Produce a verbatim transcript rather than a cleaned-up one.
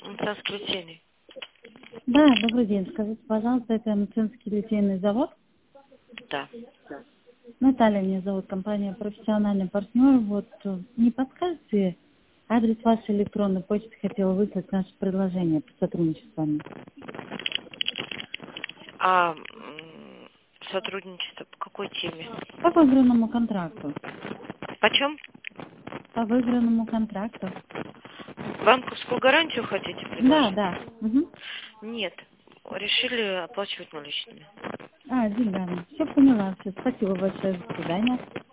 Мценский литейный. Да, добрый день. Скажите, пожалуйста, это Мценский литейный завод? Да. Наталья меня зовут, компания «Профессиональный партнер». Вот э, не подскажете адрес вашей электронной почты, хотела выслать наше предложение по сотрудничеству с вами. А м, сотрудничество по какой теме? По выигранному контракту. Почем? По выигранному контракту. Банковскую гарантию хотите Да, предложить? да. Угу. Нет. Решили оплачивать наличными. А, деньгами. Все поняла. Все. Спасибо большое. До свидания.